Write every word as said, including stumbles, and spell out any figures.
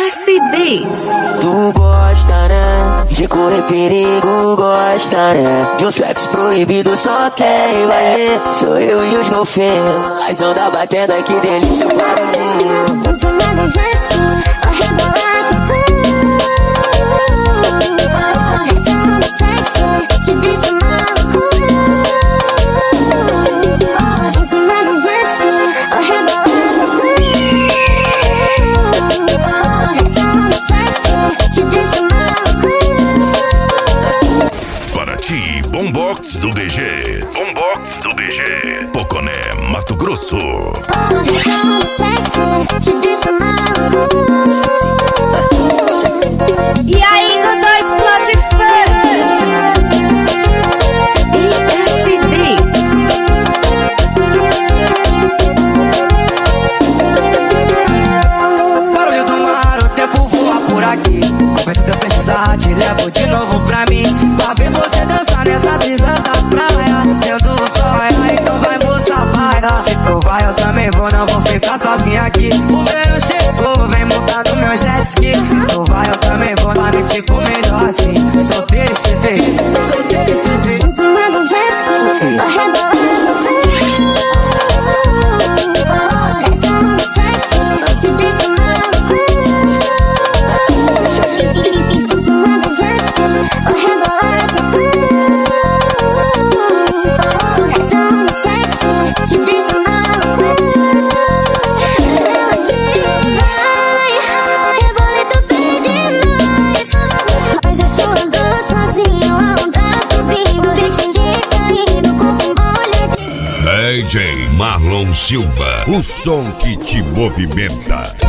S Beats. Tu gosta, né? De correr perigo, gosta, né? De um sexo proibido, só quem vai ver sou eu e os golfinhos. As ondas batendo, que delícia, o barulhinho. Boombox do B G. Boombox do B G. Poconé, Mato Grosso. E aí, quando explode funk? S Beats. Barulho do mar, o tempo voa por aqui. Mas se eu precisar, te levo de novo pra mim. Pra ver você dançar nessa brisa da praia. Tendo o sonho, então vai moça, baila. Se tu vai, eu também vou, não vou ficar sozinha aqui. O verão chegou, vem montar no meu jet ski. Se tu vai, eu também vou, mas me fico melhor assim. Solteiro e ser feliz, solteiro e ser feliz. Em cima do jet ski, ao redor do vento. Pressão do sexo, te deixa maluco. Em cima do jet ski, ao redor do vento. Pressão do sexo, te deixa maluco. Hoje vai, rebolito bem demais. Mas eu sou andando sozinho, a onda subindo, biquíni caindo, corpo molhadinho. D J Marlon Silva, o som que te movimenta.